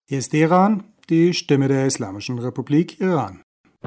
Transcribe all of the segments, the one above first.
Hier ist Iran, die Stimme der Islamischen Republik Iran.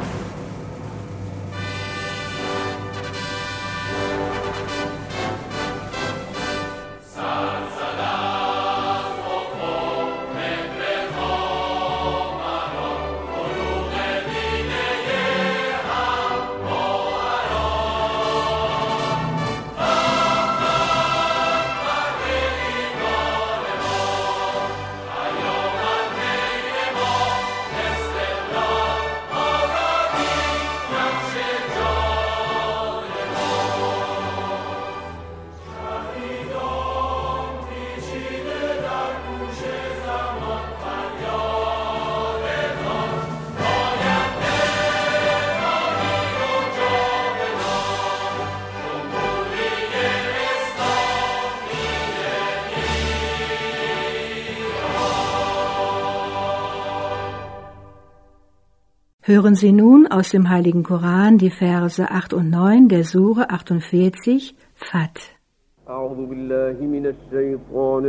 Hören Sie nun aus dem Heiligen Koran die Verse 8 und 9 der Sure 48, Fat. أعوذ بالله من الشيطان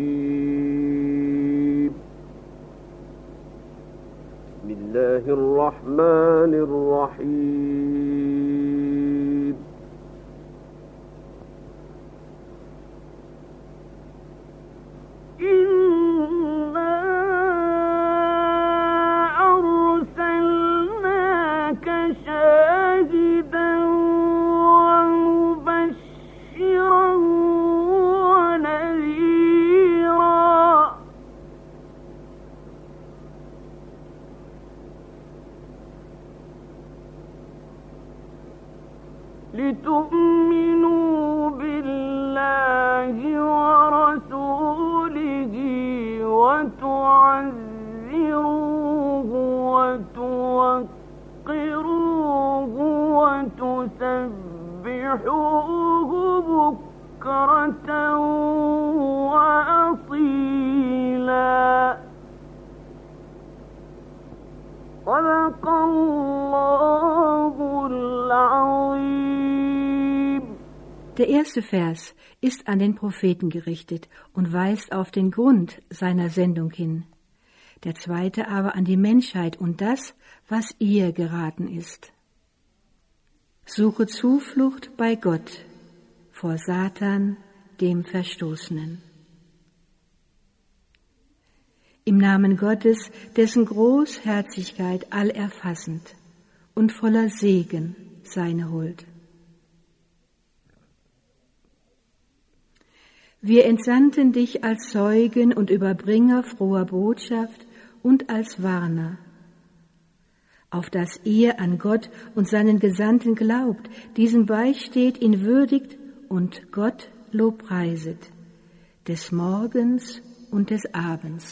الرجيم بسم الله الرحمن الرحيم لتؤمنوا بالله ورسوله وتعزروه وتوقروه وتسبحوه بكرة وأصيلا صدق الله العظيم. Der erste Vers ist an den Propheten gerichtet und weist auf den Grund seiner Sendung hin. Der zweite aber an die Menschheit und das, was ihr geraten ist. Suche Zuflucht bei Gott vor Satan, dem Verstoßenen. Im Namen Gottes, dessen Großherzigkeit allerfassend und voller Segen seine Huld. Wir entsandten dich als Zeugen und Überbringer froher Botschaft und als Warner, auf dass ihr an Gott und seinen Gesandten glaubt, diesem beisteht, ihn würdigt und Gott lobpreiset, des Morgens und des Abends.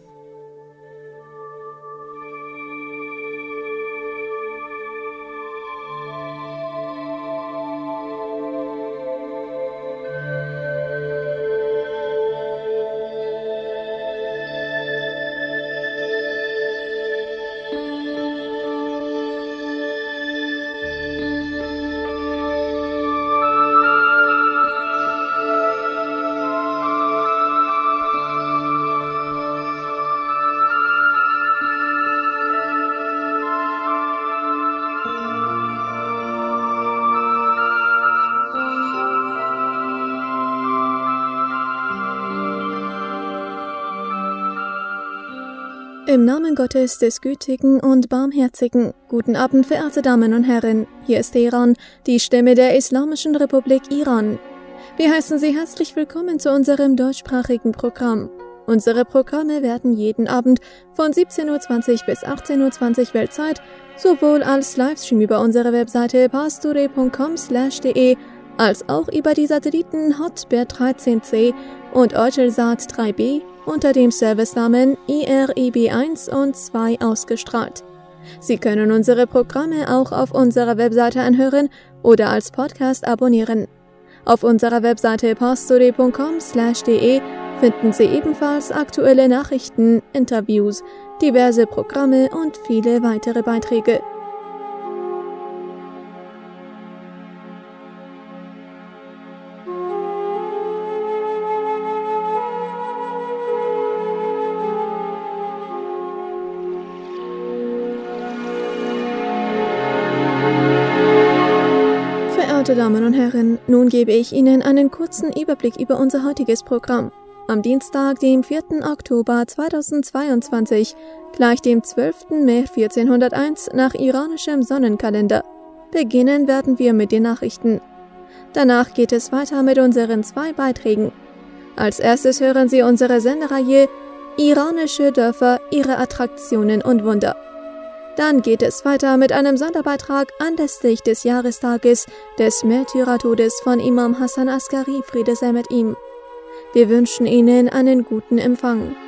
Im Namen Gottes, des Gütigen und Barmherzigen. Guten Abend, verehrte Damen und Herren. Hier ist Iran, die Stimme der Islamischen Republik Iran. Wir heißen Sie herzlich willkommen zu unserem deutschsprachigen Programm. Unsere Programme werden jeden Abend von 17:20 bis 18:20 Weltzeit sowohl als Livestream über unsere Webseite pasture.com/de als auch über die Satelliten Hotbird 13C und Eutelsat 3B unter dem Servicenamen IRIB1 und 2 ausgestrahlt. Sie können unsere Programme auch auf unserer Webseite anhören oder als Podcast abonnieren. Auf unserer Webseite pasture.com/de finden Sie ebenfalls aktuelle Nachrichten, Interviews, diverse Programme und viele weitere Beiträge. Verehrte Damen und Herren, nun gebe ich Ihnen einen kurzen Überblick über unser heutiges Programm. Am Dienstag, dem 4. Oktober 2022, gleich dem 12. Mai 1401 nach iranischem Sonnenkalender. Beginnen werden wir mit den Nachrichten. Danach geht es weiter mit unseren 2 Beiträgen. Als erstes hören Sie unsere Sendereihe Iranische Dörfer, ihre Attraktionen und Wunder. Dann geht es weiter mit einem Sonderbeitrag anlässlich des Jahrestages des Märtyrertodes von Imam Hassan Askari, Friede sei mit ihm. Wir wünschen Ihnen einen guten Empfang.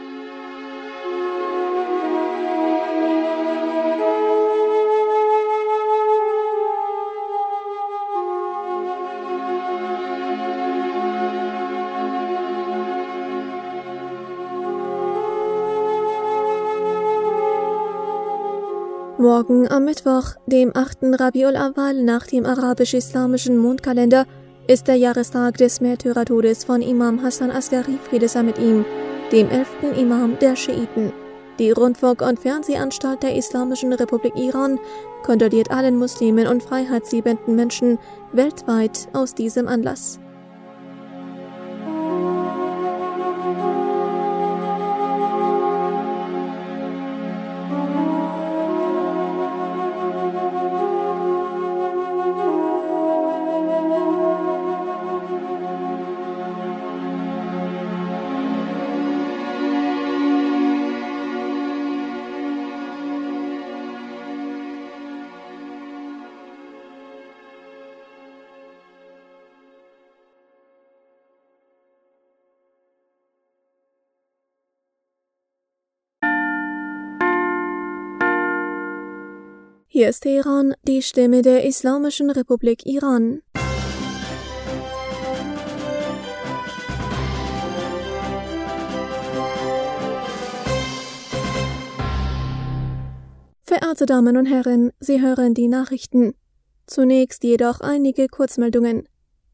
Morgen am Mittwoch, dem 8. Rabiul Awwal nach dem arabisch-islamischen Mondkalender, ist der Jahrestag des Märtyrertodes von Imam Hassan Askari, Friede sei mit ihm, dem 11. Imam der Schiiten. Die Rundfunk- und Fernsehanstalt der Islamischen Republik Iran kondoliert allen Muslimen und freiheitsliebenden Menschen weltweit aus diesem Anlass. Hier ist Teheran, die Stimme der Islamischen Republik Iran. Verehrte Damen und Herren, Sie hören die Nachrichten. Zunächst jedoch einige Kurzmeldungen.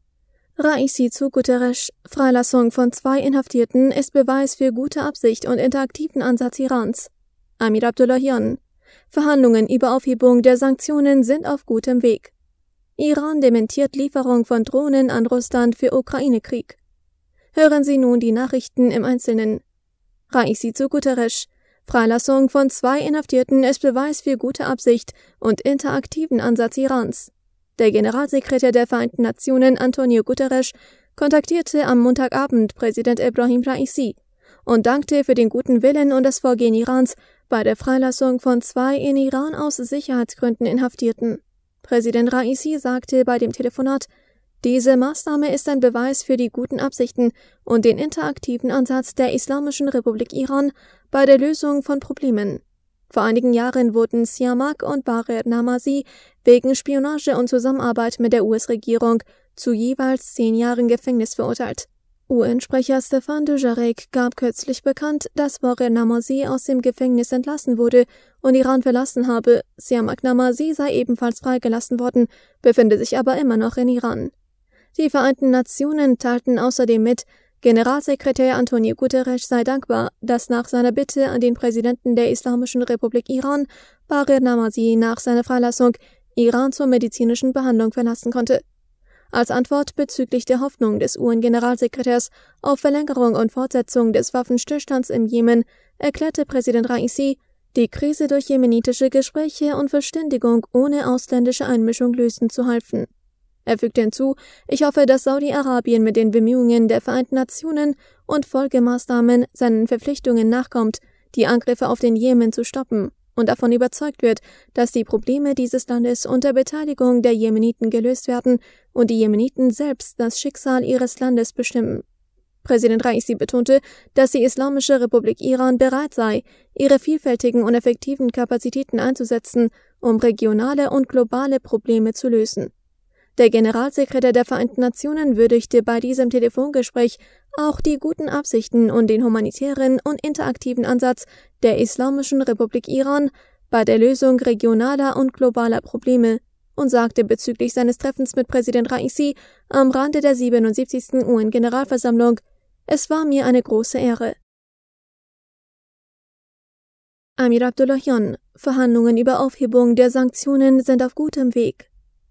Raisi zu Guterres: Freilassung von 2 Inhaftierten ist Beweis für gute Absicht und interaktiven Ansatz Irans. Amir Abdullahian: Verhandlungen über Aufhebung der Sanktionen sind auf gutem Weg. Iran dementiert Lieferung von Drohnen an Russland für Ukraine-Krieg. Hören Sie nun die Nachrichten im Einzelnen. Raisi zu Guterres: Freilassung von 2 Inhaftierten ist Beweis für gute Absicht und interaktiven Ansatz Irans. Der Generalsekretär der Vereinten Nationen, Antonio Guterres, kontaktierte am Montagabend Präsident Ebrahim Raisi und dankte für den guten Willen und das Vorgehen Irans bei der Freilassung von 2 in Iran aus Sicherheitsgründen Inhaftierten. Präsident Raisi sagte bei dem Telefonat: Diese Maßnahme ist ein Beweis für die guten Absichten und den interaktiven Ansatz der Islamischen Republik Iran bei der Lösung von Problemen. Vor einigen Jahren wurden Siamak und Barer Namazi wegen Spionage und Zusammenarbeit mit der US-Regierung zu jeweils 10 Jahren Gefängnis verurteilt. UN-Sprecher Stefan Dujarric gab kürzlich bekannt, dass Barer Namazi aus dem Gefängnis entlassen wurde und Iran verlassen habe. Siamak Namazi sei ebenfalls freigelassen worden, befinde sich aber immer noch in Iran. Die Vereinten Nationen teilten außerdem mit, Generalsekretär Antonio Guterres sei dankbar, dass nach seiner Bitte an den Präsidenten der Islamischen Republik Iran, Barer Namazi, nach seiner Freilassung Iran zur medizinischen Behandlung verlassen konnte. Als Antwort bezüglich der Hoffnung des UN-Generalsekretärs auf Verlängerung und Fortsetzung des Waffenstillstands im Jemen erklärte Präsident Raisi, die Krise durch jemenitische Gespräche und Verständigung ohne ausländische Einmischung lösen zu helfen. Er fügte hinzu: Ich hoffe, dass Saudi-Arabien mit den Bemühungen der Vereinten Nationen und Folgemaßnahmen seinen Verpflichtungen nachkommt, die Angriffe auf den Jemen zu stoppen, und davon überzeugt wird, dass die Probleme dieses Landes unter Beteiligung der Jemeniten gelöst werden und die Jemeniten selbst das Schicksal ihres Landes bestimmen. Präsident Raisi betonte, dass die Islamische Republik Iran bereit sei, ihre vielfältigen und effektiven Kapazitäten einzusetzen, um regionale und globale Probleme zu lösen. Der Generalsekretär der Vereinten Nationen würdigte bei diesem Telefongespräch auch die guten Absichten und den humanitären und interaktiven Ansatz der Islamischen Republik Iran bei der Lösung regionaler und globaler Probleme und sagte bezüglich seines Treffens mit Präsident Raisi am Rande der 77. UN-Generalversammlung: Es war mir eine große Ehre. Amir Abdullahian: Verhandlungen über Aufhebung der Sanktionen sind auf gutem Weg.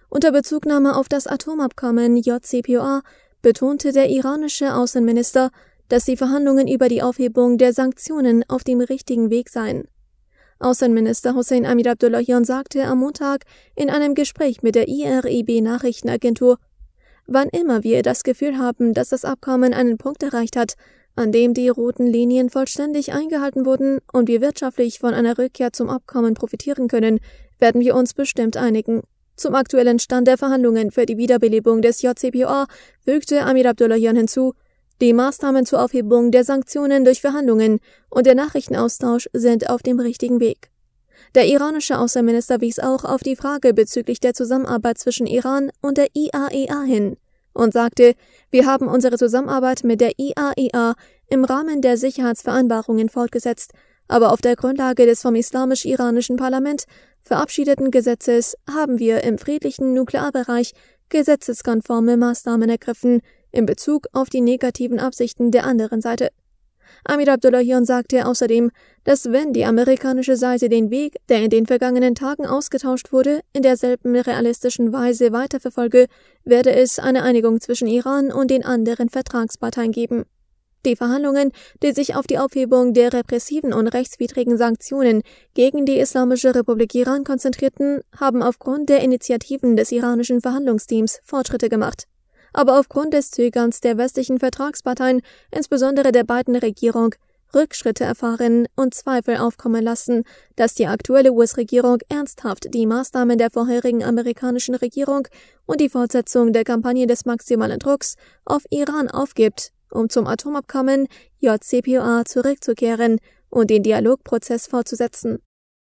Unter Bezugnahme auf das Atomabkommen JCPOA betonte der iranische Außenminister, dass die Verhandlungen über die Aufhebung der Sanktionen auf dem richtigen Weg seien. Außenminister Hossein Amir-Abdollahian sagte am Montag in einem Gespräch mit der IRIB-Nachrichtenagentur: Wann immer wir das Gefühl haben, dass das Abkommen einen Punkt erreicht hat, an dem die roten Linien vollständig eingehalten wurden und wir wirtschaftlich von einer Rückkehr zum Abkommen profitieren können, werden wir uns bestimmt einigen. Zum aktuellen Stand der Verhandlungen für die Wiederbelebung des JCPOA fügte Amir-Abdollahian hinzu: Die Maßnahmen zur Aufhebung der Sanktionen durch Verhandlungen und der Nachrichtenaustausch sind auf dem richtigen Weg. Der iranische Außenminister wies auch auf die Frage bezüglich der Zusammenarbeit zwischen Iran und der IAEA hin und sagte: Wir haben unsere Zusammenarbeit mit der IAEA im Rahmen der Sicherheitsvereinbarungen fortgesetzt, aber auf der Grundlage des vom islamisch-iranischen Parlament verabschiedeten Gesetzes haben wir im friedlichen Nuklearbereich gesetzeskonforme Maßnahmen ergriffen in Bezug auf die negativen Absichten der anderen Seite. Amir-Abdollahian sagte außerdem, dass wenn die amerikanische Seite den Weg, der in den vergangenen Tagen ausgetauscht wurde, in derselben realistischen Weise weiterverfolge, werde es eine Einigung zwischen Iran und den anderen Vertragsparteien geben. Die Verhandlungen, die sich auf die Aufhebung der repressiven und rechtswidrigen Sanktionen gegen die Islamische Republik Iran konzentrierten, haben aufgrund der Initiativen des iranischen Verhandlungsteams Fortschritte gemacht. Aber aufgrund des Zögerns der westlichen Vertragsparteien, insbesondere der beiden Regierung, Rückschritte erfahren und Zweifel aufkommen lassen, dass die aktuelle US-Regierung ernsthaft die Maßnahmen der vorherigen amerikanischen Regierung und die Fortsetzung der Kampagne des maximalen Drucks auf Iran aufgibt, um zum Atomabkommen JCPOA zurückzukehren und den Dialogprozess fortzusetzen.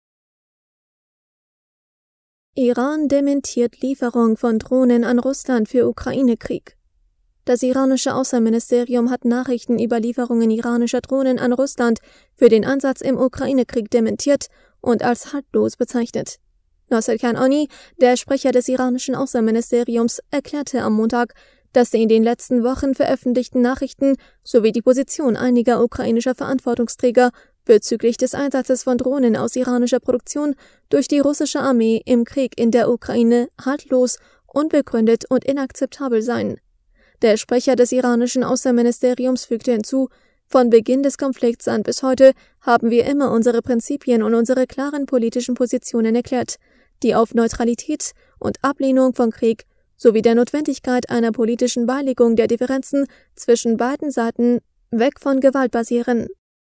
Iran dementiert Lieferung von Drohnen an Russland für Ukraine-Krieg. Das iranische Außenministerium hat Nachrichten über Lieferungen iranischer Drohnen an Russland für den Einsatz im Ukraine-Krieg dementiert und als haltlos bezeichnet. Nasser Kanani, der Sprecher des iranischen Außenministeriums, erklärte am Montag, dass die in den letzten Wochen veröffentlichten Nachrichten sowie die Position einiger ukrainischer Verantwortungsträger bezüglich des Einsatzes von Drohnen aus iranischer Produktion durch die russische Armee im Krieg in der Ukraine haltlos, unbegründet und inakzeptabel seien. Der Sprecher des iranischen Außenministeriums fügte hinzu: Von Beginn des Konflikts an bis heute haben wir immer unsere Prinzipien und unsere klaren politischen Positionen erklärt, die auf Neutralität und Ablehnung von Krieg sowie der Notwendigkeit einer politischen Beilegung der Differenzen zwischen beiden Seiten weg von Gewalt basieren.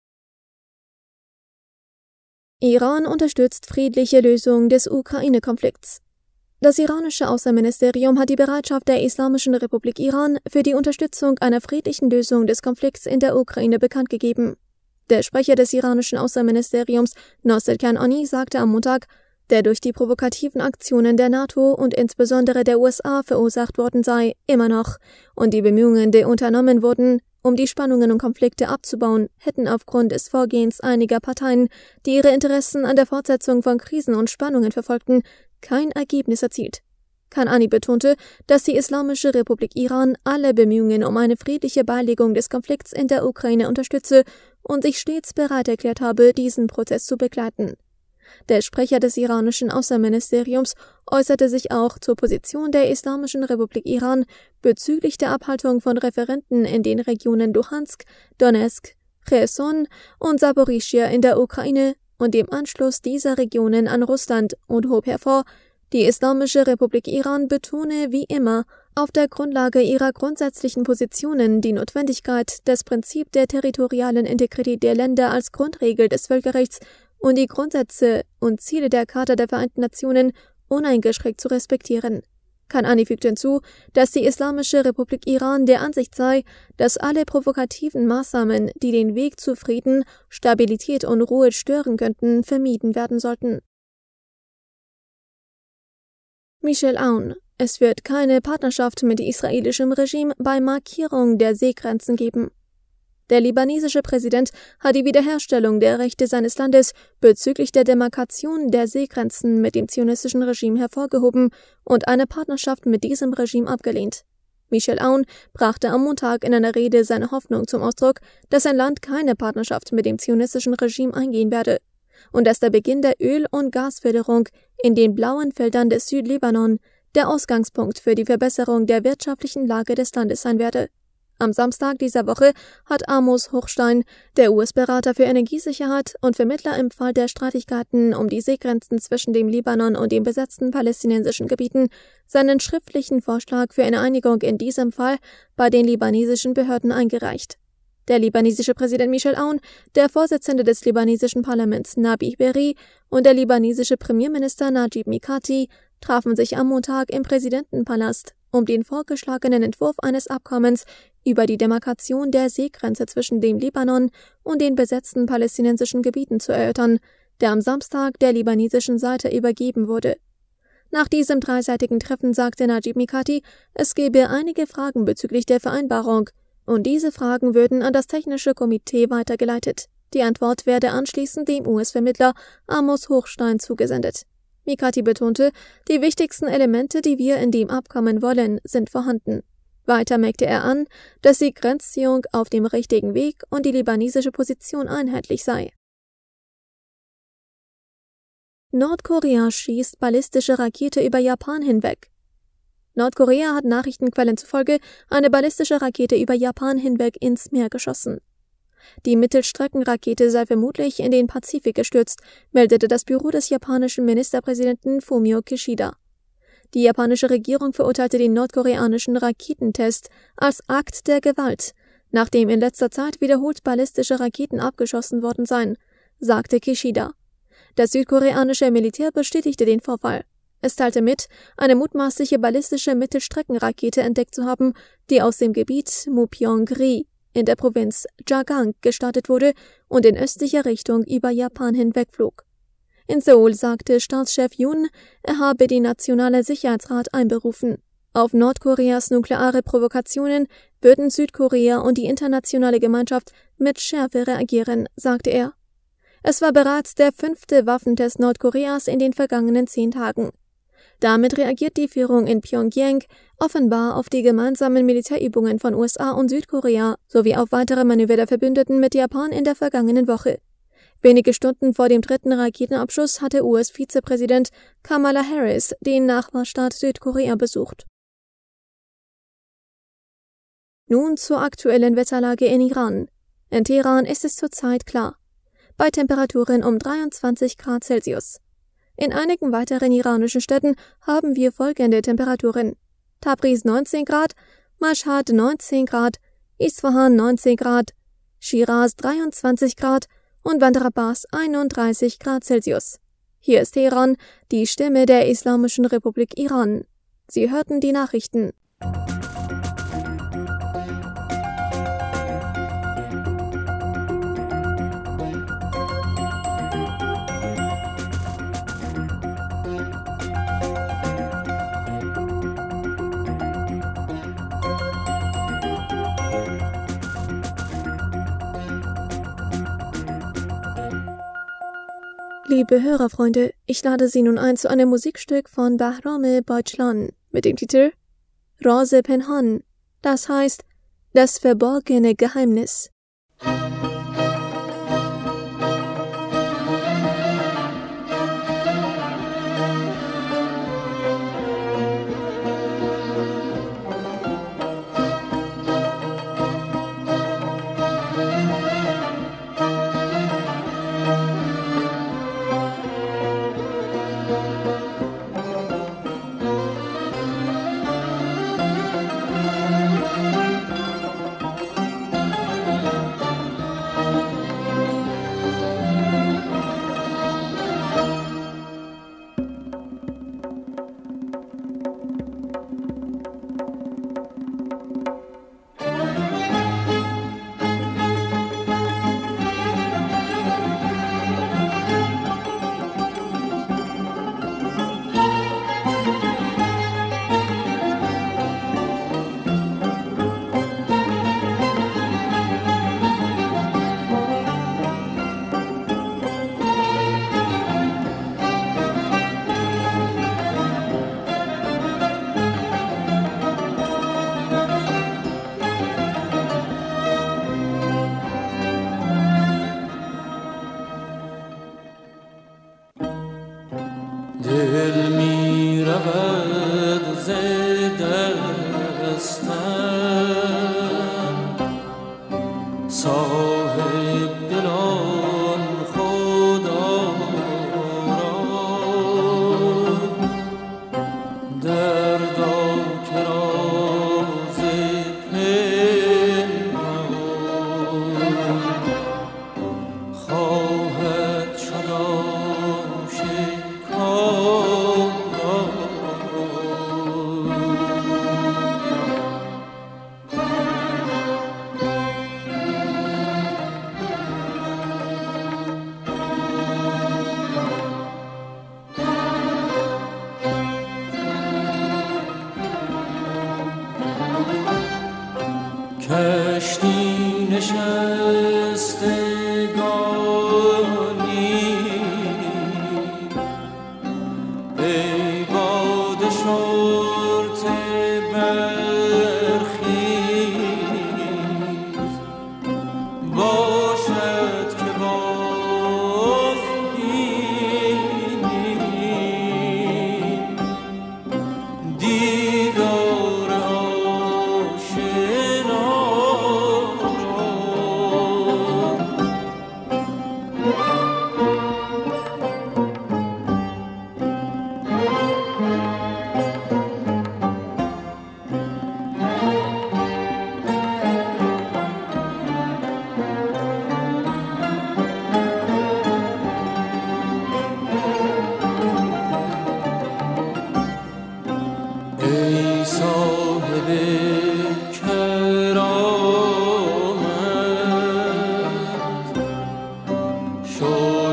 Iran unterstützt friedliche Lösung des Ukraine-Konflikts. Das iranische Außenministerium hat die Bereitschaft der Islamischen Republik Iran für die Unterstützung einer friedlichen Lösung des Konflikts in der Ukraine bekannt gegeben. Der Sprecher des iranischen Außenministeriums, Nasser Kanani, sagte am Montag, der durch die provokativen Aktionen der NATO und insbesondere der USA verursacht worden sei, immer noch, und die Bemühungen, die unternommen wurden, um die Spannungen und Konflikte abzubauen, hätten aufgrund des Vorgehens einiger Parteien, die ihre Interessen an der Fortsetzung von Krisen und Spannungen verfolgten, kein Ergebnis erzielt. Kanani betonte, dass die Islamische Republik Iran alle Bemühungen um eine friedliche Beilegung des Konflikts in der Ukraine unterstütze und sich stets bereit erklärt habe, diesen Prozess zu begleiten. Der Sprecher des iranischen Außenministeriums äußerte sich auch zur Position der Islamischen Republik Iran bezüglich der Abhaltung von Referenden in den Regionen Luhansk, Donetsk, Cherson und Saporischschja in der Ukraine und dem Anschluss dieser Regionen an Russland und hob hervor, die Islamische Republik Iran betone wie immer auf der Grundlage ihrer grundsätzlichen Positionen die Notwendigkeit, das Prinzip der territorialen Integrität der Länder als Grundregel des Völkerrechts und die Grundsätze und Ziele der Charta der Vereinten Nationen uneingeschränkt zu respektieren. Kanani fügt hinzu, dass die Islamische Republik Iran der Ansicht sei, dass alle provokativen Maßnahmen, die den Weg zu Frieden, Stabilität und Ruhe stören könnten, vermieden werden sollten. Michel Aoun: Es wird keine Partnerschaft mit israelischem Regime bei Markierung der Seegrenzen geben. Der libanesische Präsident hat die Wiederherstellung der Rechte seines Landes bezüglich der Demarkation der Seegrenzen mit dem zionistischen Regime hervorgehoben und eine Partnerschaft mit diesem Regime abgelehnt. Michel Aoun brachte am Montag in einer Rede seine Hoffnung zum Ausdruck, dass sein Land keine Partnerschaft mit dem zionistischen Regime eingehen werde und dass der Beginn der Öl- und Gasförderung in den blauen Feldern des Südlibanon der Ausgangspunkt für die Verbesserung der wirtschaftlichen Lage des Landes sein werde. Am Samstag dieser Woche hat Amos Hochstein, der US-Berater für Energiesicherheit und Vermittler im Fall der Streitigkeiten um die Seegrenzen zwischen dem Libanon und den besetzten palästinensischen Gebieten, seinen schriftlichen Vorschlag für eine Einigung in diesem Fall bei den libanesischen Behörden eingereicht. Der libanesische Präsident Michel Aoun, der Vorsitzende des libanesischen Parlaments Nabih Berri und der libanesische Premierminister Najib Mikati trafen sich am Montag im Präsidentenpalast, um den vorgeschlagenen Entwurf eines Abkommens über die Demarkation der Seegrenze zwischen dem Libanon und den besetzten palästinensischen Gebieten zu erörtern, der am Samstag der libanesischen Seite übergeben wurde. Nach diesem dreiseitigen Treffen sagte Najib Mikati, es gebe einige Fragen bezüglich der Vereinbarung, und diese Fragen würden an das technische Komitee weitergeleitet. Die Antwort werde anschließend dem US-Vermittler Amos Hochstein zugesendet. Mikati betonte, die wichtigsten Elemente, die wir in dem Abkommen wollen, sind vorhanden. Weiter merkte er an, dass die Grenzziehung auf dem richtigen Weg und die libanesische Position einheitlich sei. Nordkorea schießt ballistische Rakete über Japan hinweg. Nordkorea hat Nachrichtenquellen zufolge eine ballistische Rakete über Japan hinweg ins Meer geschossen. Die Mittelstreckenrakete sei vermutlich in den Pazifik gestürzt, meldete das Büro des japanischen Ministerpräsidenten Fumio Kishida. Die japanische Regierung verurteilte den nordkoreanischen Raketentest als Akt der Gewalt, nachdem in letzter Zeit wiederholt ballistische Raketen abgeschossen worden seien, sagte Kishida. Das südkoreanische Militär bestätigte den Vorfall. Es teilte mit, eine mutmaßliche ballistische Mittelstreckenrakete entdeckt zu haben, die aus dem Gebiet Mupyeong-ri in der Provinz Jagang gestartet wurde und in östlicher Richtung über Japan hinwegflog. In Seoul sagte Staatschef Yoon, er habe den Nationale Sicherheitsrat einberufen. Auf Nordkoreas nukleare Provokationen würden Südkorea und die internationale Gemeinschaft mit Schärfe reagieren, sagte er. Es war bereits der 5. Waffentest Nordkoreas in den vergangenen 10 Tagen. Damit reagiert die Führung in Pyongyang offenbar auf die gemeinsamen Militärübungen von USA und Südkorea sowie auf weitere Manöver der Verbündeten mit Japan in der vergangenen Woche. Wenige Stunden vor dem 3. Raketenabschuss hatte US-Vizepräsident Kamala Harris den Nachbarstaat Südkorea besucht. Nun zur aktuellen Wetterlage in Iran. In Teheran ist es zurzeit klar, bei Temperaturen um 23 Grad Celsius. In einigen weiteren iranischen Städten haben wir folgende Temperaturen: Tabriz 19 Grad, Mashhad 19 Grad, Isfahan 19 Grad, Shiraz 23 Grad und Bandar Abbas 31 Grad Celsius. Hier ist Teheran, die Stimme der Islamischen Republik Iran. Sie hörten die Nachrichten. Liebe Hörerfreunde, ich lade Sie nun ein zu einem Musikstück von Bahram Bajlan mit dem Titel Raze Penhan, das heißt das verborgene Geheimnis. دل می رود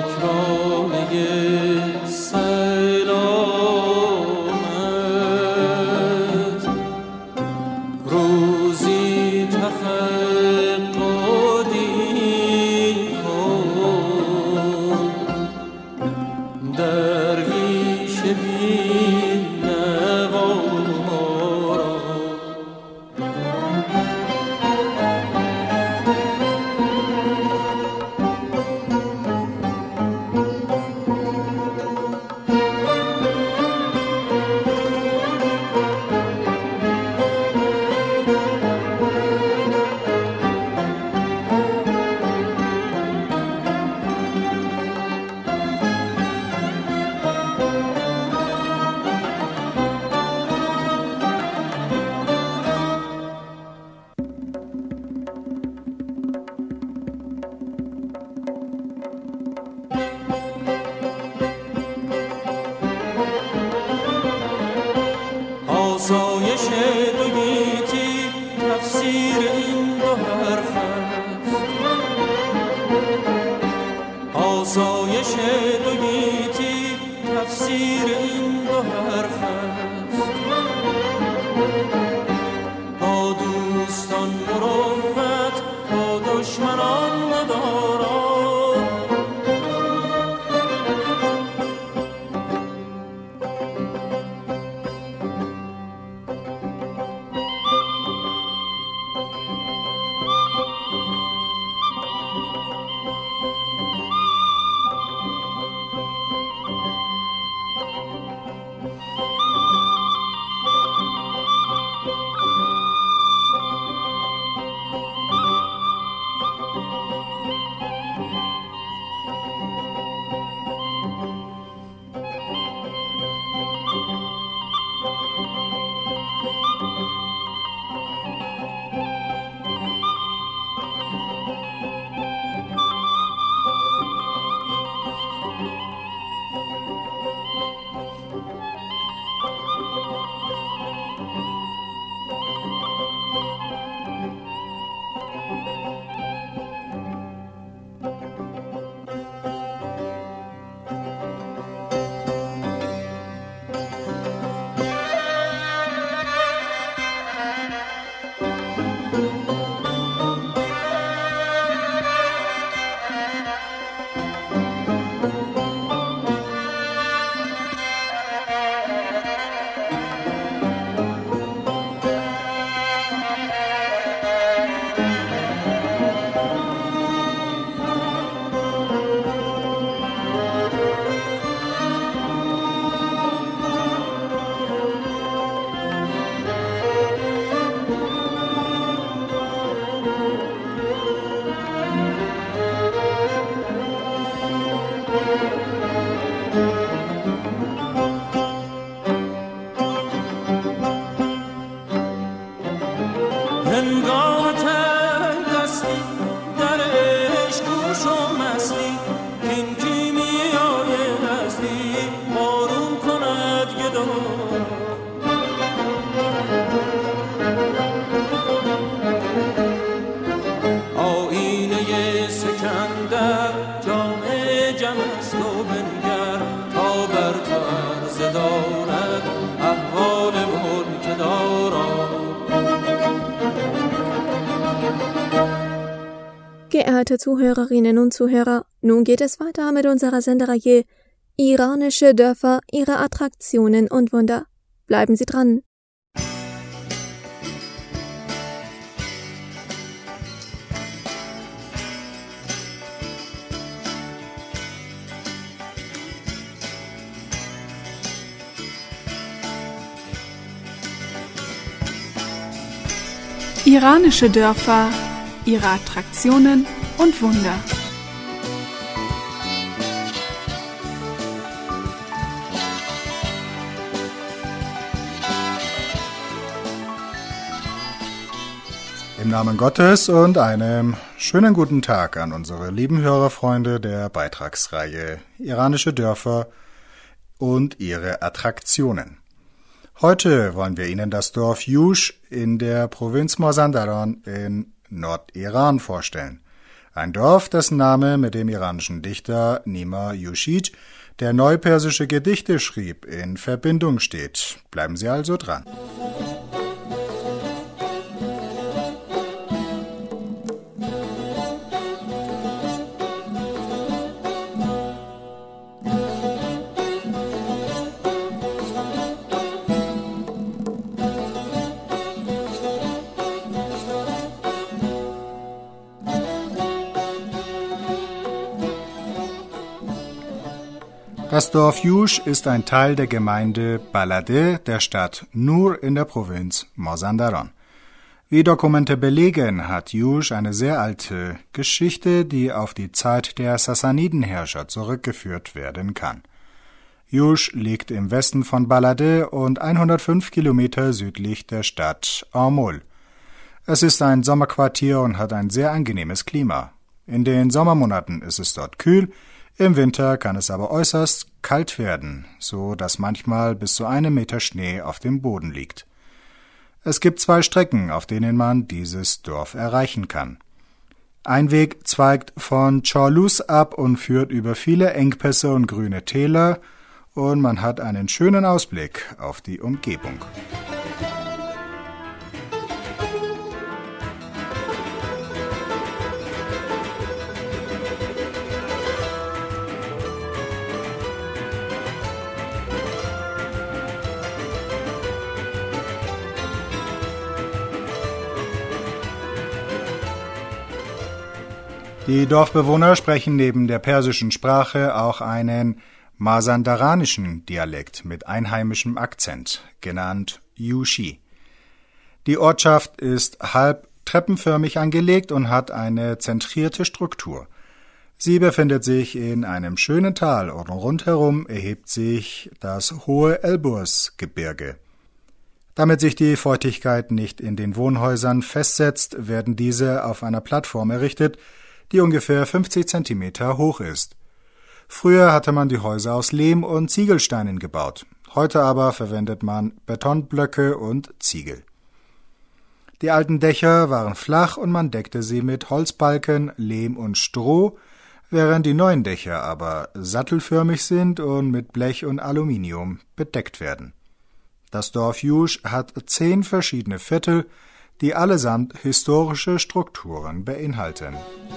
آسایش دو گیتی تفسیر این دو حرف است. آسایش دو گیتی تفسیر این دو حرف است. با دوستان مروت، با دشمنان مدارا. هنگام تنگ دستی در عشق گوش و مستی، این کیمیای نزدی آروم کند گدا. آینه سکندر جام جم است و بنگر، تا بر تو عرض دارد احوال ملک دارا. Geehrte Zuhörerinnen und Zuhörer, nun geht es weiter mit unserer Sendereihe Iranische Dörfer, ihre Attraktionen und Wunder. Bleiben Sie dran! Iranische Dörfer, ihre Attraktionen und Wunder. Im Namen Gottes und einem schönen guten Tag an unsere lieben Hörerfreunde der Beitragsreihe Iranische Dörfer und ihre Attraktionen. Heute wollen wir Ihnen das Dorf Yush in der Provinz Mazandaran in Nordiran vorstellen. Ein Dorf, dessen Name mit dem iranischen Dichter Nima Yushid, der neupersische Gedichte schrieb, in Verbindung steht. Bleiben Sie also dran. Das Dorf Yush ist ein Teil der Gemeinde Balade der Stadt Nur in der Provinz Mazandaran. Wie Dokumente belegen, hat Yush eine sehr alte Geschichte, die auf die Zeit der Sassanidenherrscher zurückgeführt werden kann. Yush liegt im Westen von Balade und 105 Kilometer südlich der Stadt Aumol. Es ist ein Sommerquartier und hat ein sehr angenehmes Klima. In den Sommermonaten ist es dort kühl, im Winter kann es aber äußerst kalt werden, so dass manchmal bis zu 1 Meter Schnee auf dem Boden liegt. Es gibt 2 Strecken, auf denen man dieses Dorf erreichen kann. Ein Weg zweigt von Chorlus ab und führt über viele Engpässe und grüne Täler, und man hat einen schönen Ausblick auf die Umgebung. Die Dorfbewohner sprechen neben der persischen Sprache auch einen masandaranischen Dialekt mit einheimischem Akzent, genannt Yushi. Die Ortschaft ist halb treppenförmig angelegt und hat eine zentrierte Struktur. Sie befindet sich in einem schönen Tal und rundherum erhebt sich das hohe Elburz-Gebirge. Damit sich die Feuchtigkeit nicht in den Wohnhäusern festsetzt, werden diese auf einer Plattform errichtet, die ungefähr 50 Zentimeter hoch ist. Früher hatte man die Häuser aus Lehm und Ziegelsteinen gebaut. Heute aber verwendet man Betonblöcke und Ziegel. Die alten Dächer waren flach und man deckte sie mit Holzbalken, Lehm und Stroh, während die neuen Dächer aber sattelförmig sind und mit Blech und Aluminium bedeckt werden. Das Dorf Yush hat 10 verschiedene Viertel, die allesamt historische Strukturen beinhalten.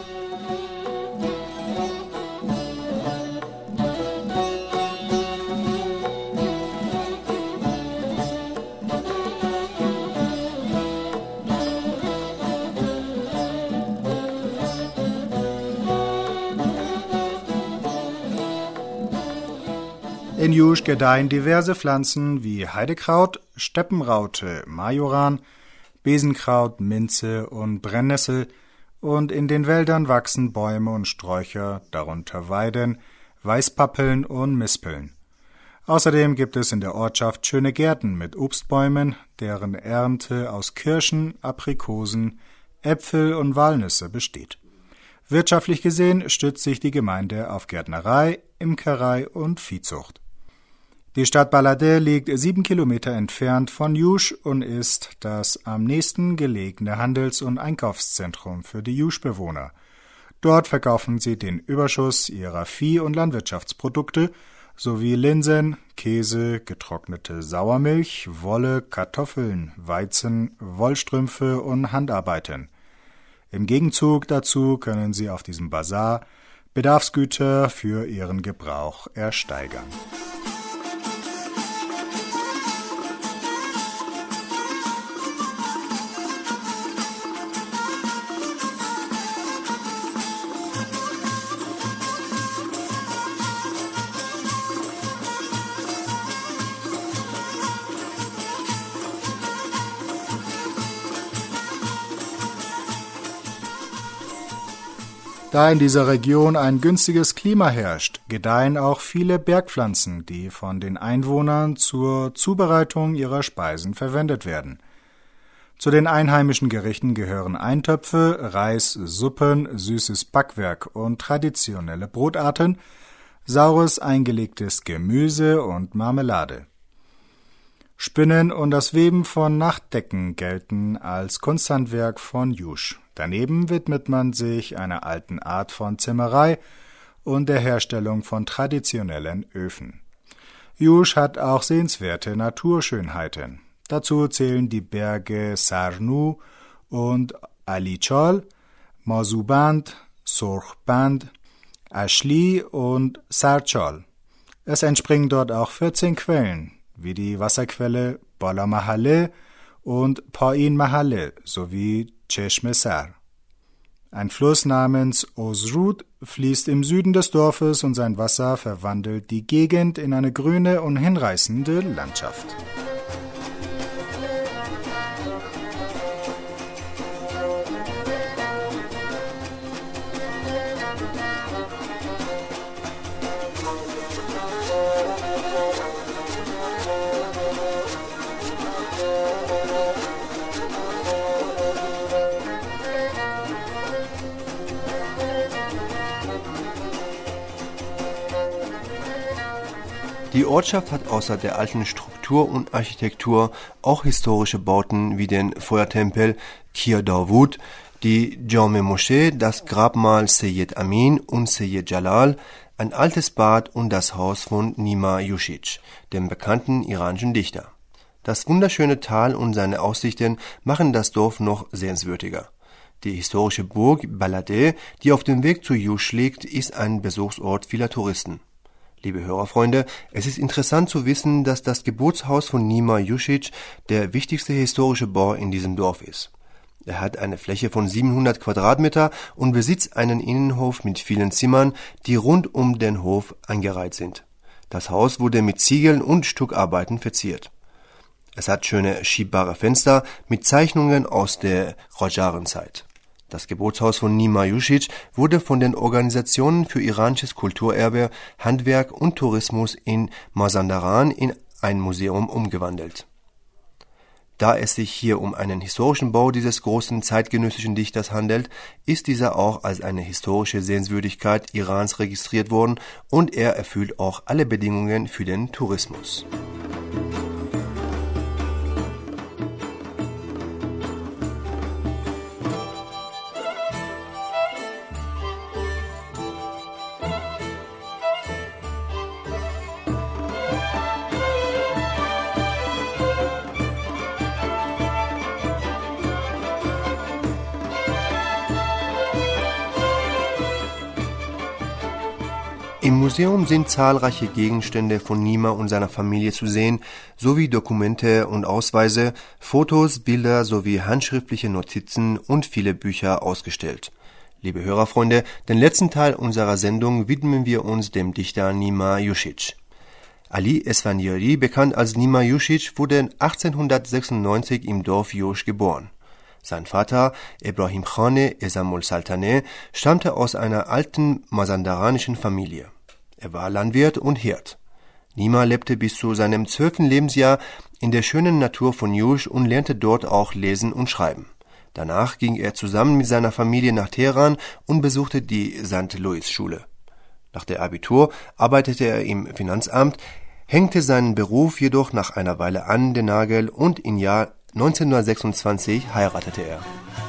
In Yush gedeihen diverse Pflanzen wie Heidekraut, Steppenraute, Majoran, Besenkraut, Minze und Brennnessel, und in den Wäldern wachsen Bäume und Sträucher, darunter Weiden, Weißpappeln und Mispeln. Außerdem gibt es in der Ortschaft schöne Gärten mit Obstbäumen, deren Ernte aus Kirschen, Aprikosen, Äpfel und Walnüsse besteht. Wirtschaftlich gesehen stützt sich die Gemeinde auf Gärtnerei, Imkerei und Viehzucht. Die Stadt Balade liegt 7 Kilometer entfernt von Yush und ist das am nächsten gelegene Handels- und Einkaufszentrum für die Yush-Bewohner. Dort verkaufen sie den Überschuss ihrer Vieh- und Landwirtschaftsprodukte sowie Linsen, Käse, getrocknete Sauermilch, Wolle, Kartoffeln, Weizen, Wollstrümpfe und Handarbeiten. Im Gegenzug dazu können sie auf diesem Basar Bedarfsgüter für ihren Gebrauch ersteigern. Da in dieser Region ein günstiges Klima herrscht, gedeihen auch viele Bergpflanzen, die von den Einwohnern zur Zubereitung ihrer Speisen verwendet werden. Zu den einheimischen Gerichten gehören Eintöpfe, Reis, Suppen, süßes Backwerk und traditionelle Brotarten, saures eingelegtes Gemüse und Marmelade. Spinnen und das Weben von Nachtdecken gelten als Kunsthandwerk von Yush. Daneben widmet man sich einer alten Art von Zimmerei und der Herstellung von traditionellen Öfen. Yush hat auch sehenswerte Naturschönheiten. Dazu zählen die Berge Sarnu und Alichal, Mazuband, Surkhband, Ashli und Sarchal. Es entspringen dort auch 14 Quellen, wie die Wasserquelle Bala Mahalle und Pain Mahalle sowie Cheshme Sar. Ein Fluss namens Ozrud fließt im Süden des Dorfes und sein Wasser verwandelt die Gegend in eine grüne und hinreißende Landschaft. Die Ortschaft hat außer der alten Struktur und Architektur auch historische Bauten wie den Feuertempel Kir Dawud, die Jame Moschee, das Grabmal Seyyed Amin und Seyyed Jalal, ein altes Bad und das Haus von Nima Yushich, dem bekannten iranischen Dichter. Das wunderschöne Tal und seine Aussichten machen das Dorf noch sehenswürdiger. Die historische Burg Balade, die auf dem Weg zu Yush liegt, ist ein Besuchsort vieler Touristen. Liebe Hörerfreunde, es ist interessant zu wissen, dass das Geburtshaus von Nima Yushich der wichtigste historische Bau in diesem Dorf ist. Er hat eine Fläche von 700 Quadratmeter und besitzt einen Innenhof mit vielen Zimmern, die rund um den Hof eingereiht sind. Das Haus wurde mit Ziegeln und Stuckarbeiten verziert. Es hat schöne schiebbare Fenster mit Zeichnungen aus der Qajarenzeit. Das Geburtshaus von Nima Yushich wurde von den Organisationen für iranisches Kulturerbe, Handwerk und Tourismus in Mazandaran in ein Museum umgewandelt. Da es sich hier um einen historischen Bau dieses großen zeitgenössischen Dichters handelt, ist dieser auch als eine historische Sehenswürdigkeit Irans registriert worden und er erfüllt auch alle Bedingungen für den Tourismus. Im Museum sind zahlreiche Gegenstände von Nima und seiner Familie zu sehen, sowie Dokumente und Ausweise, Fotos, Bilder sowie handschriftliche Notizen und viele Bücher ausgestellt. Liebe Hörerfreunde, den letzten Teil unserer Sendung widmen wir uns dem Dichter Nima Yushich. Ali Esfandiari, bekannt als Nima Yushich, wurde 1896 im Dorf Yush geboren. Sein Vater, Ebrahim Khane Esamul Saltaneh, stammte aus einer alten mazandaranischen Familie. Er war Landwirt und Hirt. Nima lebte bis zu seinem 12. Lebensjahr in der schönen Natur von Yush und lernte dort auch lesen und schreiben. Danach ging er zusammen mit seiner Familie nach Teheran und besuchte die St. Louis-Schule. Nach der Abitur arbeitete er im Finanzamt, hängte seinen Beruf jedoch nach einer Weile an den Nagel und im Jahr 1926 heiratete er.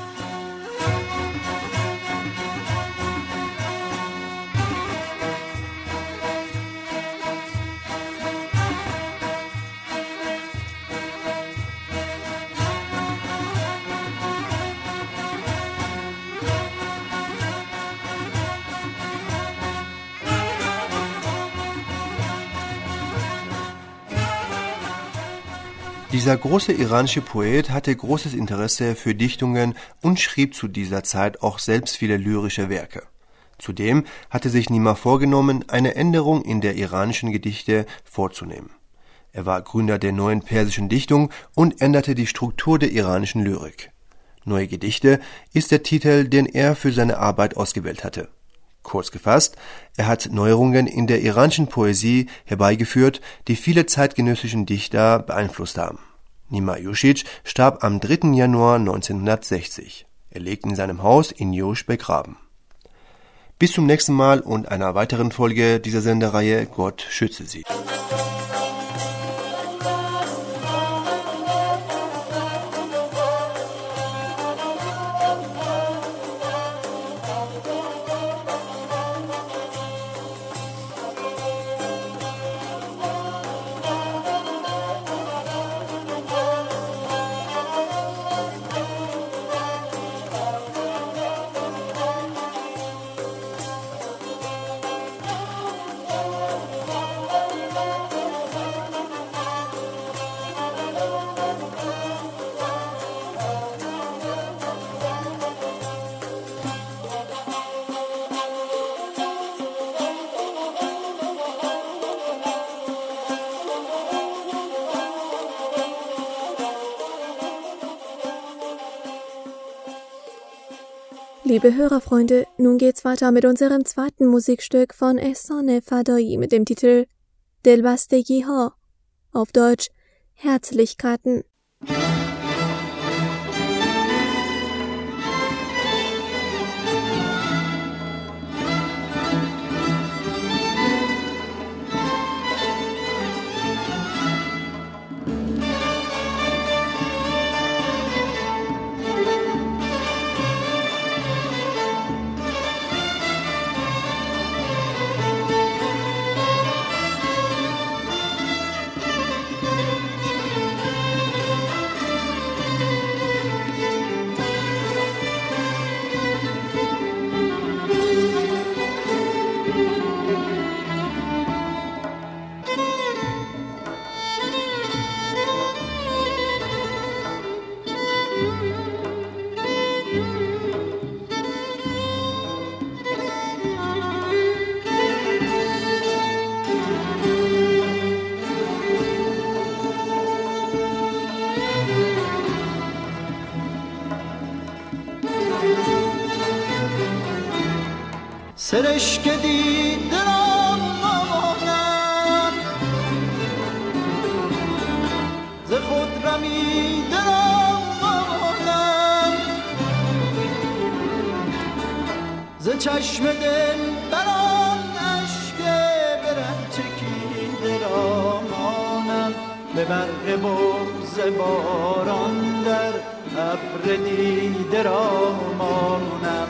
Dieser große iranische Poet hatte großes Interesse für Dichtungen und schrieb zu dieser Zeit auch selbst viele lyrische Werke. Zudem hatte sich Nima vorgenommen, eine Änderung in der iranischen Gedichte vorzunehmen. Er war Gründer der neuen persischen Dichtung und änderte die Struktur der iranischen Lyrik. Neue Gedichte ist der Titel, den er für seine Arbeit ausgewählt hatte. Kurz gefasst, er hat Neuerungen in der iranischen Poesie herbeigeführt, die viele zeitgenössischen Dichter beeinflusst haben. Nima Yushich starb am 3. Januar 1960. Er liegt in seinem Haus in Yush begraben. Bis zum nächsten Mal und einer weiteren Folge dieser Sendereihe. Gott schütze Sie. Liebe Hörerfreunde, nun geht's weiter mit unserem zweiten Musikstück von Ehsane Fadai mit dem Titel Delbastegi Ha, auf Deutsch Herzlichkeiten. سرشک دیدرم مانم ز خود رمیدرم مانم ز چشم دل بران اشک بره چکیدرم مانم به برق بغض باران در ابر دیدرم مانم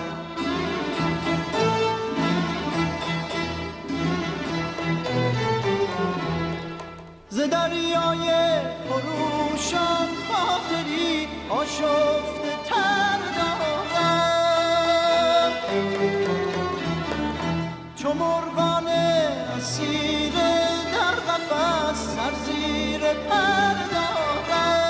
ز دریای خروشان خاطری آشفته تر دارم چو مرغان اسیر در قفس سر زیر پر دارم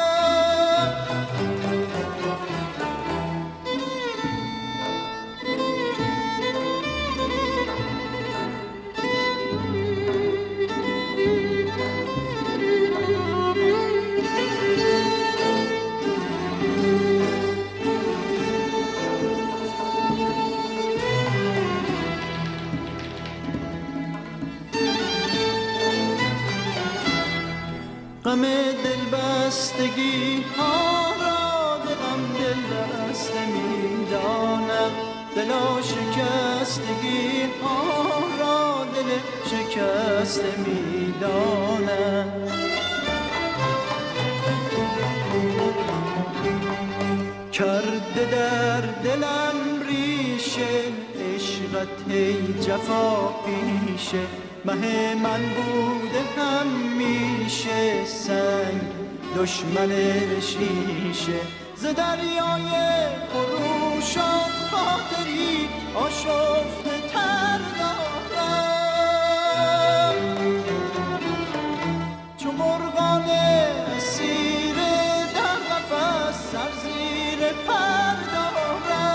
غم دلبستگی ها را دلم دلبسته می دانم دلا شکستگی ها را دل شکسته می دانم کرده در دلم ریشه عشقت ای جفا پیشه مه من بوده همیشه سنگ دشمن شیشه ز دریای خروشان خاطری آشفته تر دارم چو مرغان اسیر در قفس سر زیر پر دارم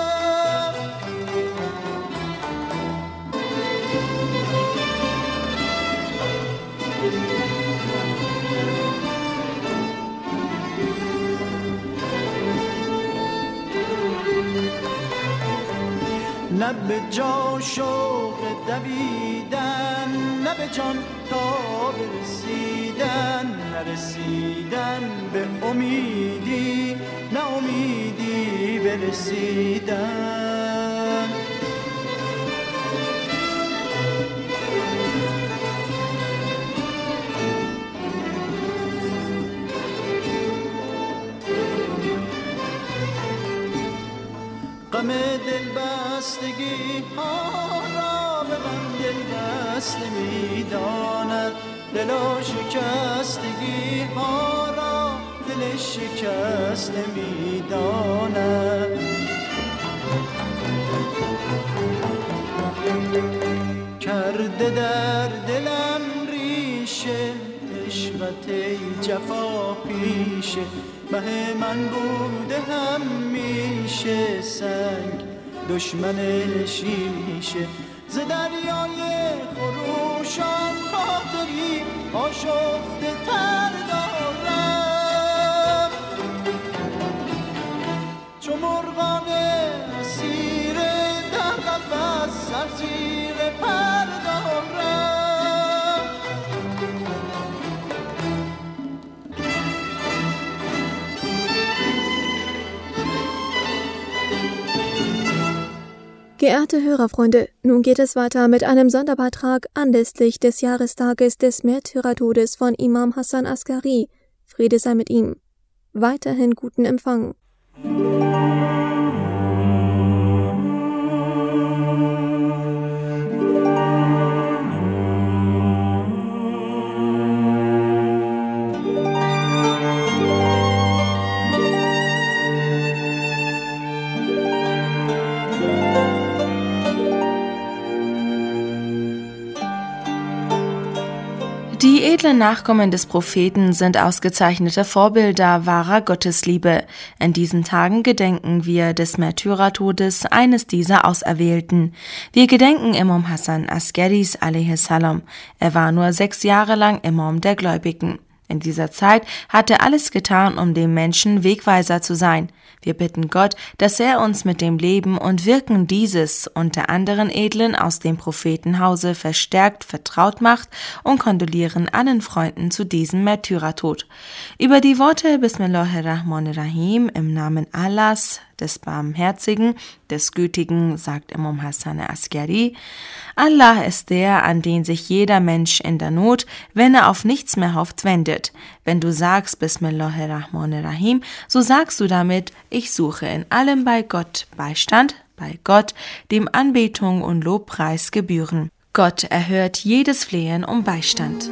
نه به جا شوق دویدن نه به جان تا برسیدن نرسیدن به امیدی نه امیدی برسیدن غم دلبستگی ها را به من دلبسته می داند دلا شکستگی ها را دل شکسته می داند کرده در دلم ریشه عشقت ای جفا پیشه مه من بوده همیشه سنگ دشمن شیشه ز دریای خروشان خاطری آشفته تر دارم چو مرغان اسیر Geehrte Hörerfreunde, nun geht es weiter mit einem Sonderbeitrag anlässlich des Jahrestages des Märtyrertodes von Imam Hassan Askari. Friede sei mit ihm. Weiterhin guten Empfang. Die edlen Nachkommen des Propheten sind ausgezeichnete Vorbilder wahrer Gottesliebe. In diesen Tagen gedenken wir des Märtyrertodes eines dieser Auserwählten. Wir gedenken Imam Hassan Askaris a.s. Er war nur 6 Jahre lang Imam der Gläubigen. In dieser Zeit hat er alles getan, um dem Menschen Wegweiser zu sein. Wir bitten Gott, dass er uns mit dem Leben und Wirken dieses und der anderen Edlen aus dem Prophetenhause verstärkt vertraut macht und kondolieren allen Freunden zu diesem Märtyrertod. Über die Worte Bismillahirrahmanirrahim im Namen Allahs, des Barmherzigen, des Gütigen, sagt Imam Hassan Askari: Allah ist der, an den sich jeder Mensch in der Not, wenn er auf nichts mehr hofft, wendet. Wenn du sagst Bismillahirrahmanirrahim, so sagst du damit: Ich suche in allem bei Gott Beistand, bei Gott, dem Anbetung und Lobpreis gebühren. Gott erhört jedes Flehen um Beistand.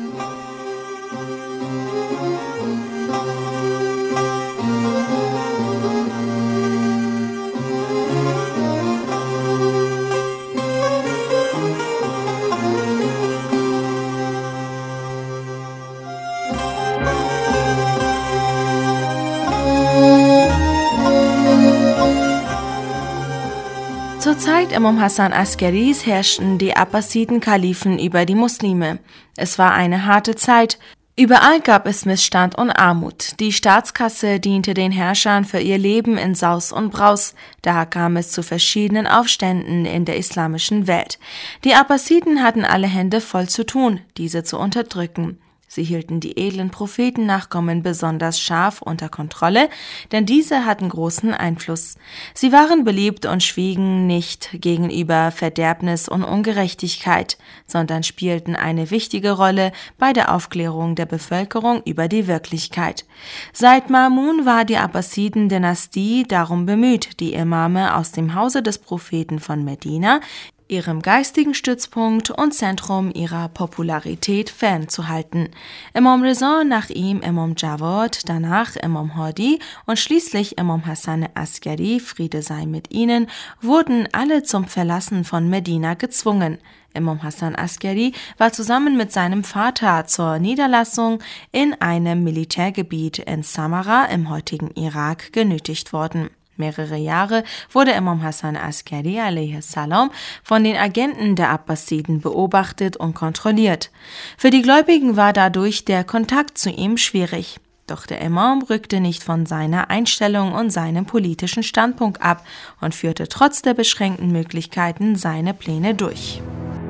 Zur Zeit Imam Hassan Askaris herrschten die Abbasiden-Kalifen über die Muslime. Es war eine harte Zeit. Überall gab es Missstand und Armut. Die Staatskasse diente den Herrschern für ihr Leben in Saus und Braus. Da kam es zu verschiedenen Aufständen in der islamischen Welt. Die Abbasiden hatten alle Hände voll zu tun, diese zu unterdrücken. Sie hielten die edlen Prophetennachkommen besonders scharf unter Kontrolle, denn diese hatten großen Einfluss. Sie waren beliebt und schwiegen nicht gegenüber Verderbnis und Ungerechtigkeit, sondern spielten eine wichtige Rolle bei der Aufklärung der Bevölkerung über die Wirklichkeit. Seit Ma'mun war die Abbasiden-Dynastie darum bemüht, die Imame aus dem Hause des Propheten von Medina, ihrem geistigen Stützpunkt und Zentrum ihrer Popularität fernzuhalten. Imam Reza, nach ihm Imam Jawad, danach Imam Hadi und schließlich Imam Hassan Askari, Friede sei mit ihnen, wurden alle zum Verlassen von Medina gezwungen. Imam Hassan Askari war zusammen mit seinem Vater zur Niederlassung in einem Militärgebiet in Samara im heutigen Irak genötigt worden. Mehrere Jahre wurde Imam Hassan Askari a.s. von den Agenten der Abbasiden beobachtet und kontrolliert. Für die Gläubigen war dadurch der Kontakt zu ihm schwierig. Doch der Imam rückte nicht von seiner Einstellung und seinem politischen Standpunkt ab und führte trotz der beschränkten Möglichkeiten seine Pläne durch.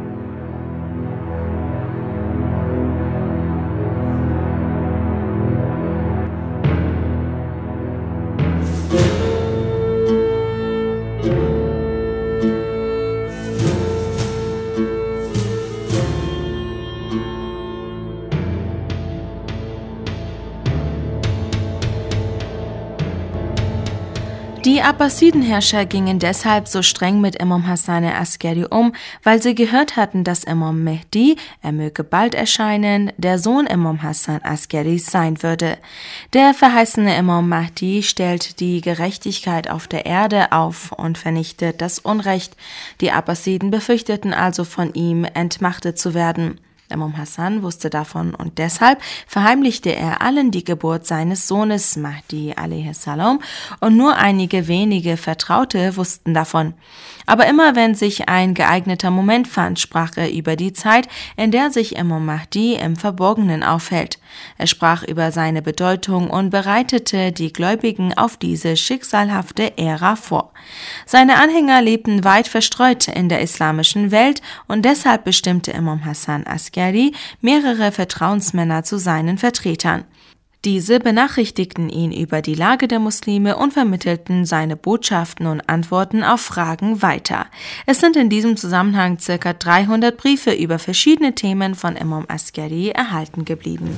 Die Abbasidenherrscher gingen deshalb so streng mit Imam Hassan Askari um, weil sie gehört hatten, dass Imam Mehdi, er möge bald erscheinen, der Sohn Imam Hassan Askaris sein würde. Der verheißene Imam Mahdi stellt die Gerechtigkeit auf der Erde auf und vernichtet das Unrecht. Die Abbasiden befürchteten also, von ihm entmachtet zu werden. Imam Hassan wusste davon und deshalb verheimlichte er allen die Geburt seines Sohnes Mahdi a.s. und nur einige wenige Vertraute wussten davon. Aber immer wenn sich ein geeigneter Moment fand, sprach er über die Zeit, in der sich Imam Mahdi im Verborgenen aufhält. Er sprach über seine Bedeutung und bereitete die Gläubigen auf diese schicksalhafte Ära vor. Seine Anhänger lebten weit verstreut in der islamischen Welt und deshalb bestimmte Imam Hassan Askari mehrere Vertrauensmänner zu seinen Vertretern. Diese benachrichtigten ihn über die Lage der Muslime und vermittelten seine Botschaften und Antworten auf Fragen weiter. Es sind in diesem Zusammenhang ca. 300 Briefe über verschiedene Themen von Imam Askari erhalten geblieben.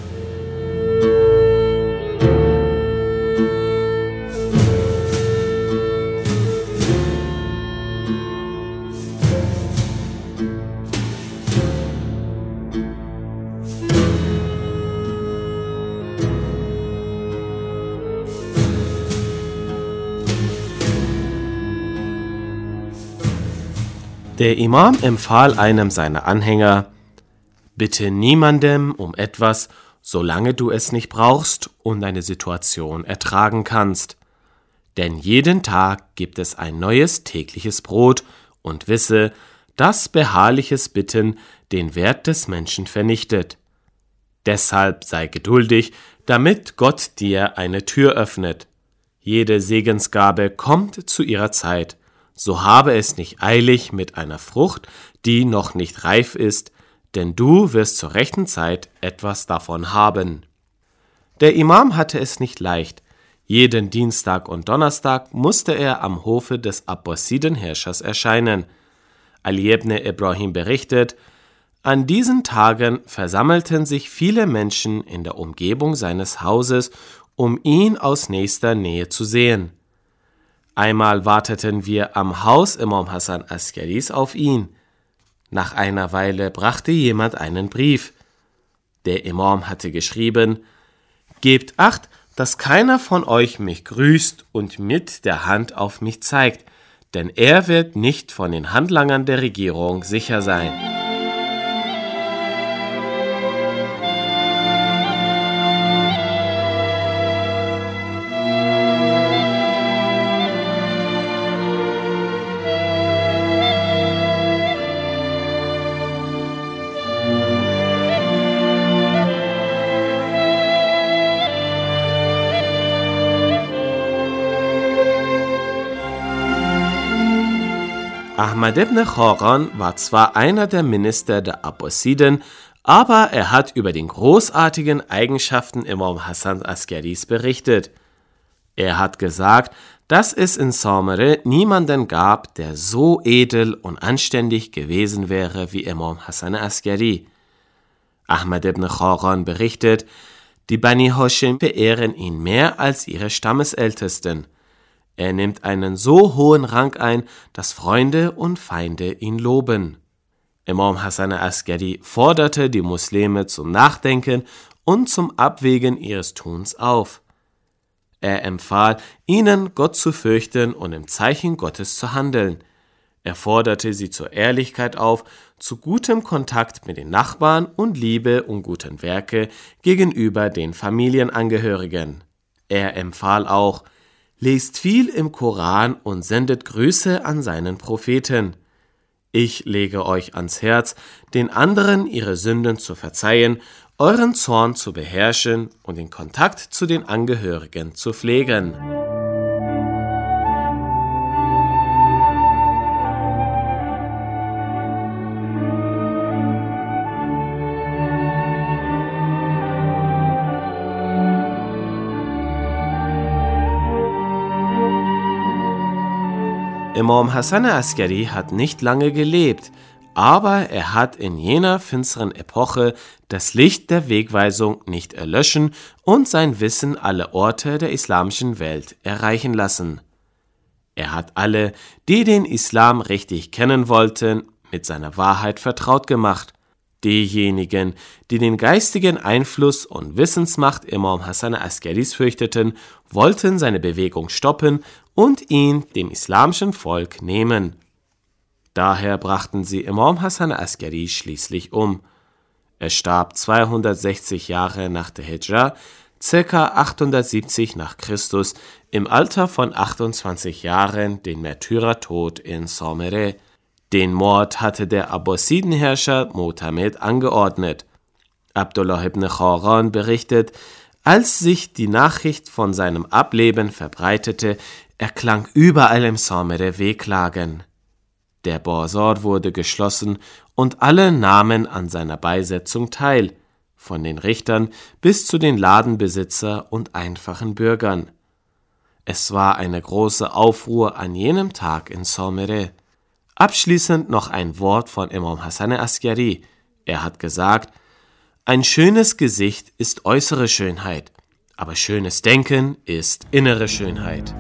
Der Imam empfahl einem seiner Anhänger: Bitte niemandem um etwas, solange du es nicht brauchst und deine Situation ertragen kannst. Denn jeden Tag gibt es ein neues tägliches Brot und wisse, dass beharrliches Bitten den Wert des Menschen vernichtet. Deshalb sei geduldig, damit Gott dir eine Tür öffnet. Jede Segensgabe kommt zu ihrer Zeit. So habe es nicht eilig mit einer Frucht, die noch nicht reif ist, denn du wirst zur rechten Zeit etwas davon haben. Der Imam hatte es nicht leicht. Jeden Dienstag und Donnerstag musste er am Hofe des Abbasidenherrschers erscheinen. Ali ibn Ibrahim berichtet: An diesen Tagen versammelten sich viele Menschen in der Umgebung seines Hauses, um ihn aus nächster Nähe zu sehen. Einmal warteten wir am Haus Imam Hasan Askaris auf ihn. Nach einer Weile brachte jemand einen Brief. Der Imam hatte geschrieben: Gebt Acht, dass keiner von euch mich grüßt und mit der Hand auf mich zeigt, denn er wird nicht von den Handlangern der Regierung sicher sein. Ahmad ibn Khaqan war zwar einer der Minister der Abbasiden, aber er hat über den großartigen Eigenschaften Imam Hasan Askaris berichtet. Er hat gesagt, dass es in Samarra niemanden gab, der so edel und anständig gewesen wäre wie Imam Hasan Askari. Ahmad ibn Khaqan berichtet, die Bani Hashim verehren ihn mehr als ihre Stammesältesten. Er nimmt einen so hohen Rang ein, dass Freunde und Feinde ihn loben. Imam Hasan Askari forderte die Muslime zum Nachdenken und zum Abwägen ihres Tuns auf. Er empfahl ihnen, Gott zu fürchten und im Zeichen Gottes zu handeln. Er forderte sie zur Ehrlichkeit auf, zu gutem Kontakt mit den Nachbarn und Liebe und guten Werke gegenüber den Familienangehörigen. Er empfahl auch: Lest viel im Koran und sendet Grüße an seinen Propheten. Ich lege euch ans Herz, den anderen ihre Sünden zu verzeihen, euren Zorn zu beherrschen und den Kontakt zu den Angehörigen zu pflegen. Imam Hasan Askari hat nicht lange gelebt, aber er hat in jener finsteren Epoche das Licht der Wegweisung nicht erlöschen und sein Wissen alle Orte der islamischen Welt erreichen lassen. Er hat alle, die den Islam richtig kennen wollten, mit seiner Wahrheit vertraut gemacht. Diejenigen, die den geistigen Einfluss und Wissensmacht Imam Hasan Askaris fürchteten, wollten seine Bewegung stoppen und ihn dem islamischen Volk nehmen. Daher brachten sie Imam Hasan Askari schließlich um. Er starb 260 Jahre nach der Hijra, ca. 870 nach Christus, im Alter von 28 Jahren den Märtyrertod in Samarra. Den Mord hatte der Abbasidenherrscher Mu'tamid angeordnet. Abdullah ibn Khaqan berichtet, als sich die Nachricht von seinem Ableben verbreitete, erklang überall im Samarra Wehklagen. Der Bazar wurde geschlossen und alle nahmen an seiner Beisetzung teil. von den Richtern bis zu den Ladenbesitzer und einfachen Bürgern. Es war eine große Aufruhr an jenem Tag in Saumere. Abschließend noch ein Wort von Imam Hasan Askari. Er hat gesagt: Ein schönes Gesicht ist äußere Schönheit, aber schönes Denken ist innere Schönheit.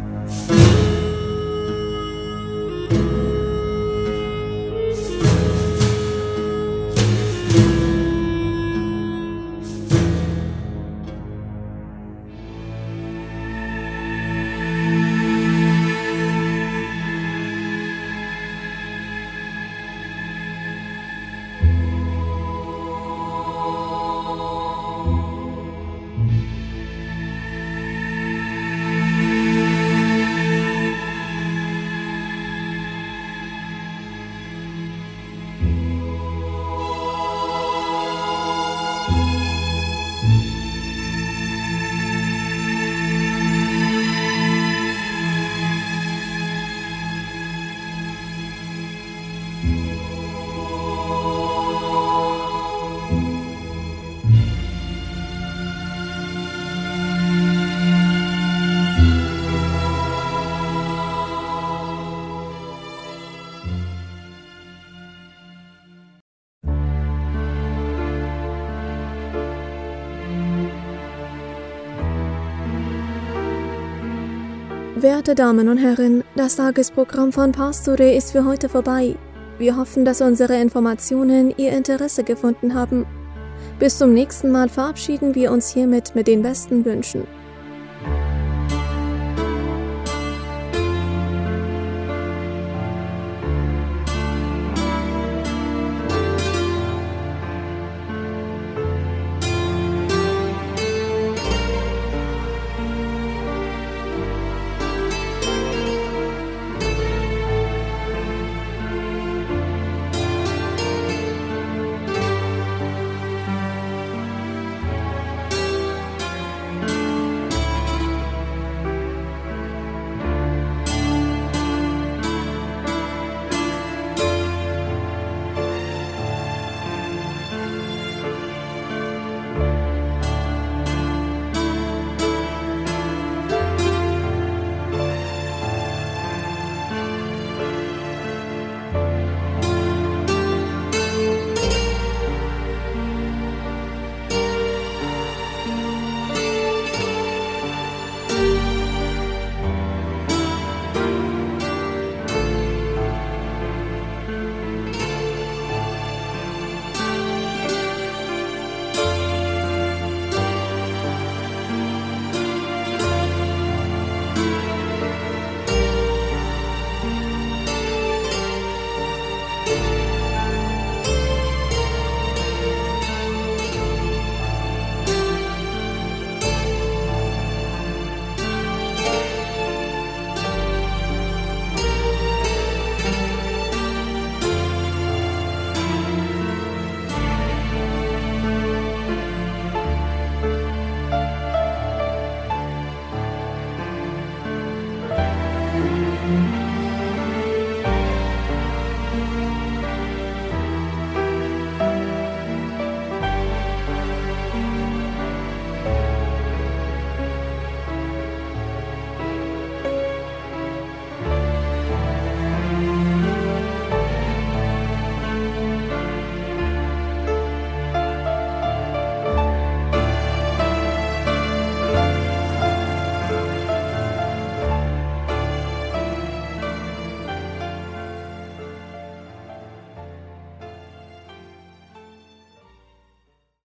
Werte Damen und Herren, das Tagesprogramm von Pastore ist für heute vorbei. Wir hoffen, dass unsere Informationen Ihr Interesse gefunden haben. Bis zum nächsten Mal verabschieden wir uns hiermit mit den besten Wünschen.